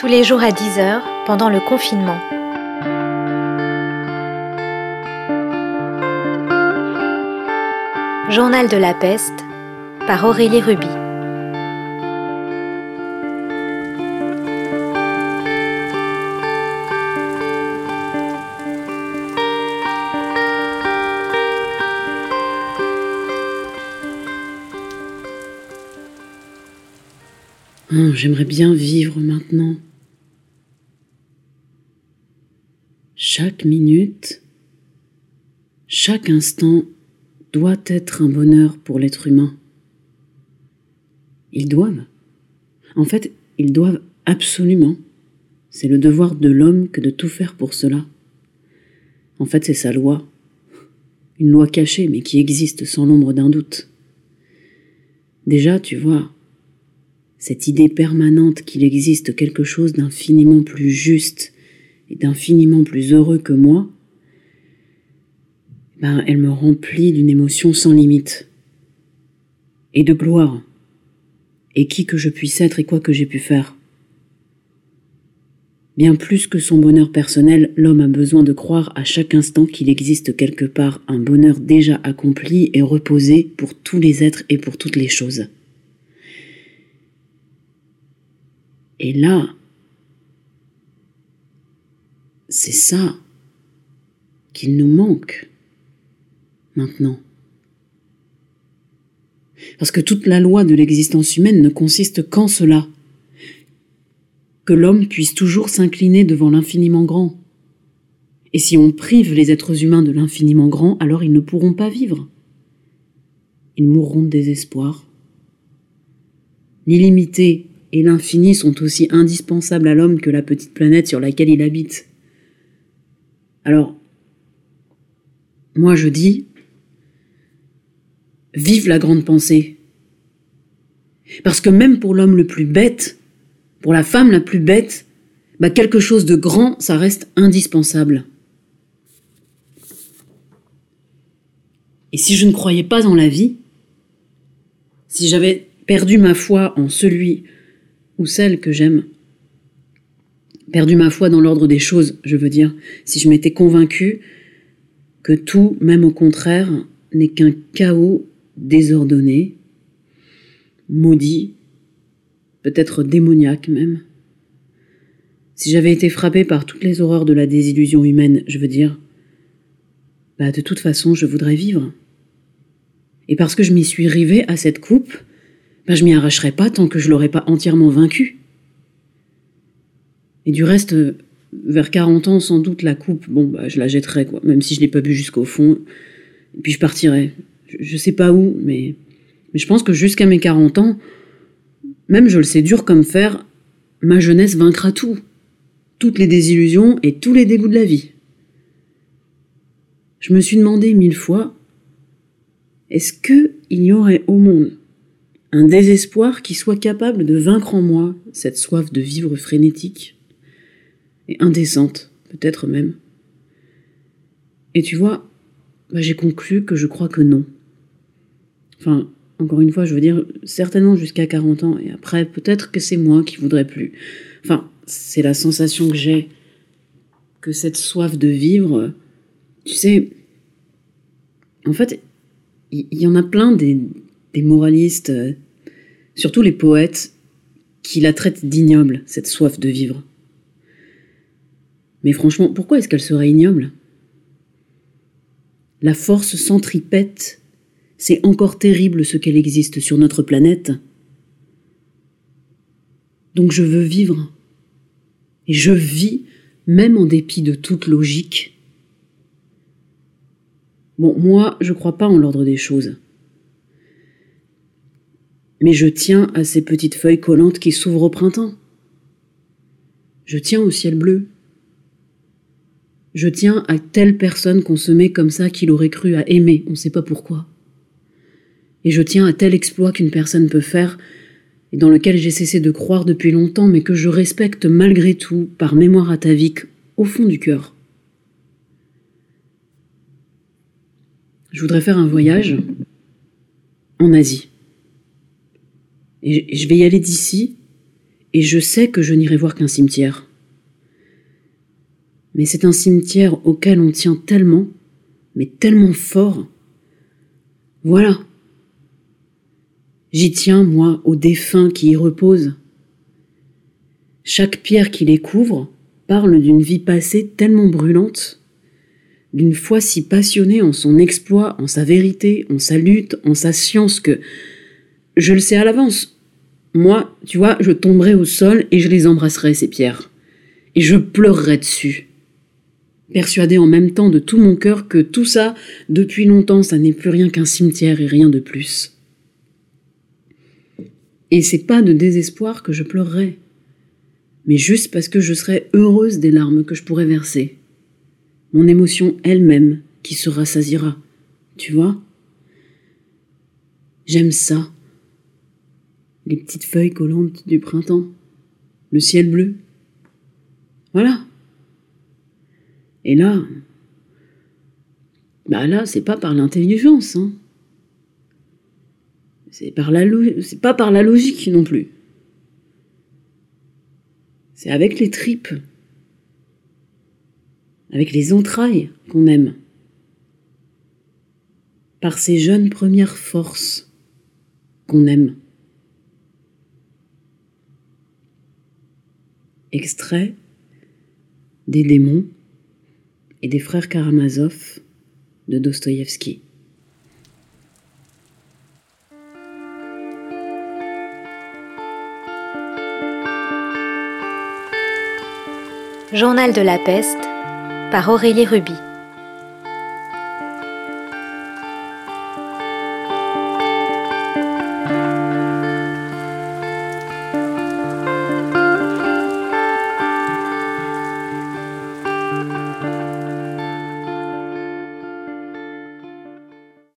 tous les jours à 10h pendant le confinement. Journal de la peste par Aurélie Ruby. J'aimerais bien vivre maintenant. Chaque minute, chaque instant doit être un bonheur pour l'être humain. Ils doivent. En fait, ils doivent absolument. C'est le devoir de l'homme que de tout faire pour cela. En fait, c'est sa loi. Une loi cachée, mais qui existe sans l'ombre d'un doute. Déjà, tu vois, cette idée permanente qu'il existe quelque chose d'infiniment plus juste et d'infiniment plus heureux que moi, elle me remplit d'une émotion sans limite. Et de gloire. Et qui que je puisse être et quoi que j'ai pu faire. Bien plus que son bonheur personnel, l'homme a besoin de croire à chaque instant qu'il existe quelque part un bonheur déjà accompli et reposé pour tous les êtres et pour toutes les choses. Et là, c'est ça qu'il nous manque maintenant. Parce que toute la loi de l'existence humaine ne consiste qu'en cela, que l'homme puisse toujours s'incliner devant l'infiniment grand. Et si on prive les êtres humains de l'infiniment grand, alors ils ne pourront pas vivre. Ils mourront de désespoir. L'illimité et l'infini sont aussi indispensables à l'homme que la petite planète sur laquelle il habite. Alors, moi je dis, vive la grande pensée. Parce que même pour l'homme le plus bête, pour la femme la plus bête, quelque chose de grand, ça reste indispensable. Et si je ne croyais pas en la vie, si j'avais perdu ma foi en celui ou celle que j'aime, perdu ma foi dans l'ordre des choses, je veux dire, si je m'étais convaincue que tout, même au contraire, n'est qu'un chaos désordonné, maudit, peut-être démoniaque même, si j'avais été frappée par toutes les horreurs de la désillusion humaine, je veux dire, de toute façon, je voudrais vivre. Et parce que je m'y suis rivée à cette coupe, je m'y arracherai pas tant que je l'aurais pas entièrement vaincue. Et du reste, vers 40 ans, sans doute, la coupe, je la jetterai, quoi, même si je l'ai pas bu jusqu'au fond. Et puis je partirai. Je sais pas où, mais je pense que jusqu'à mes 40 ans, même je le sais dur comme fer, ma jeunesse vaincra tout. Toutes les désillusions et tous les dégoûts de la vie. Je me suis demandé 1000 fois, est-ce qu'il y aurait au monde un désespoir qui soit capable de vaincre en moi cette soif de vivre frénétique et indécente, peut-être même. Et tu vois, j'ai conclu que je crois que non. Enfin, encore une fois, je veux dire, certainement jusqu'à 40 ans, et après, peut-être que c'est moi qui voudrais plus. Enfin, c'est la sensation que j'ai, que cette soif de vivre, tu sais, en fait, il y en a plein des moralistes, surtout les poètes, qui la traitent d'ignoble, cette soif de vivre. Mais franchement, pourquoi est-ce qu'elle serait ignoble ? La force centripète, c'est encore terrible ce qu'elle existe sur notre planète. Donc je veux vivre. Et je vis, même en dépit de toute logique. Moi, je crois pas en l'ordre des choses. Mais je tiens à ces petites feuilles collantes qui s'ouvrent au printemps. Je tiens au ciel bleu. Je tiens à telle personne qu'on se met comme ça qu'il aurait cru à aimer, on ne sait pas pourquoi. Et je tiens à tel exploit qu'une personne peut faire et dans lequel j'ai cessé de croire depuis longtemps, mais que je respecte malgré tout, par mémoire atavique, au fond du cœur. Je voudrais faire un voyage en Asie. Et je vais y aller d'ici, Et je sais que je n'irai voir qu'un cimetière. Mais c'est un cimetière auquel on tient tellement, mais tellement fort. Voilà. J'y tiens, moi, aux défunts qui y reposent. Chaque pierre qui les couvre parle d'une vie passée tellement brûlante, d'une foi si passionnée en son exploit, en sa vérité, en sa lutte, en sa science que je le sais à l'avance. Moi, tu vois, je tomberai au sol et je les embrasserai, ces pierres. Et je pleurerai dessus. Persuadée en même temps de tout mon cœur que tout ça, depuis longtemps, ça n'est plus rien qu'un cimetière et rien de plus. Et c'est pas de désespoir que je pleurerai, mais juste parce que je serai heureuse des larmes que je pourrai verser. Mon émotion elle-même qui se rassasiera, tu vois ? J'aime ça. Les petites feuilles collantes du printemps, le ciel bleu. Voilà. Et là, c'est pas par l'intelligence, hein. C'est pas par la logique non plus. C'est avec les tripes, avec les entrailles qu'on aime. Par ces jeunes premières forces qu'on aime. Extrait des démons et des frères Karamazov de Dostoïevski. Journal de la peste par Aurélie Ruby.